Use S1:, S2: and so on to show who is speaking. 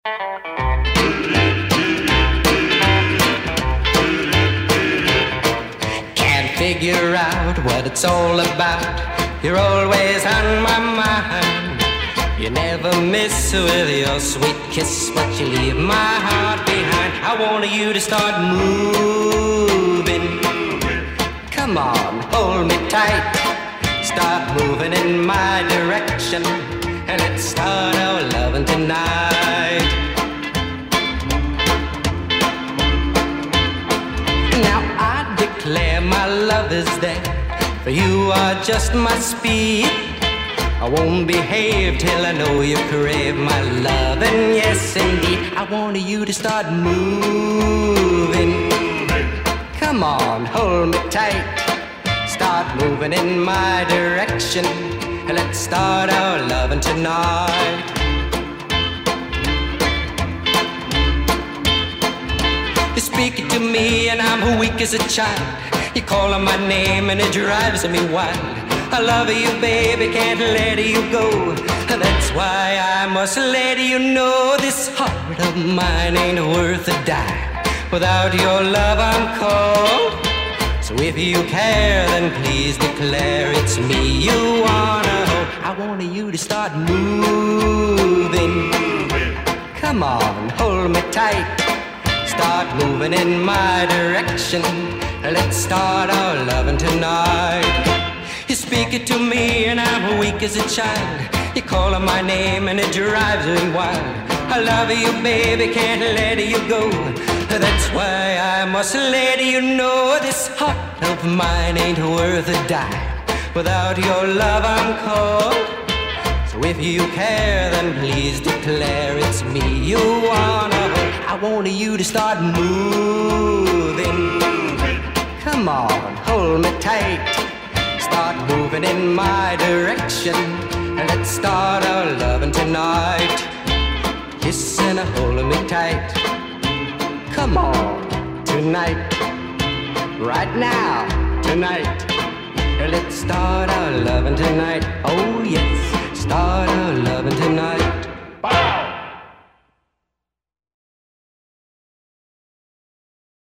S1: Can't figure out what it's all about. You're always on my mind. You never miss with your sweet kiss, but you leave my heart behind. I want you to start moving. Come on, hold me tight. Start moving in my direction, and let's start our loving tonight. Now I declare my love is there, for you are just my speed. I won't behave till I know you crave my love, and yes indeed, I want you to start moving. Come on, hold me tight. Start moving in my direction, and let's start our loving tonight. You speak it to me and I'm weak as a child. You call on my name and it drives me wild. I love you, baby, can't let you go. That's why I must let you know this heart of mine ain't worth a dime. Without your love I'm cold. So if you care, then please declare it's me you wanna hold. I want you to start moving. Come on, hold me tight. Start moving in my direction. Let's start our loving tonight. You speak it to me and I'm weak as a child. You call on my name and it drives me wild. I love you, baby, can't let you go. That's why I must let you know this heart of mine ain't worth a dime. Without your love I'm cold. So if you care, then please declare it's me you wanna hold. I want you to start moving. Come on, hold me tight. Start moving in my direction, and let's start our loving tonight. Kissing and holding me tight. Come on, tonight. Right now, tonight. Let's start our loving tonight. Oh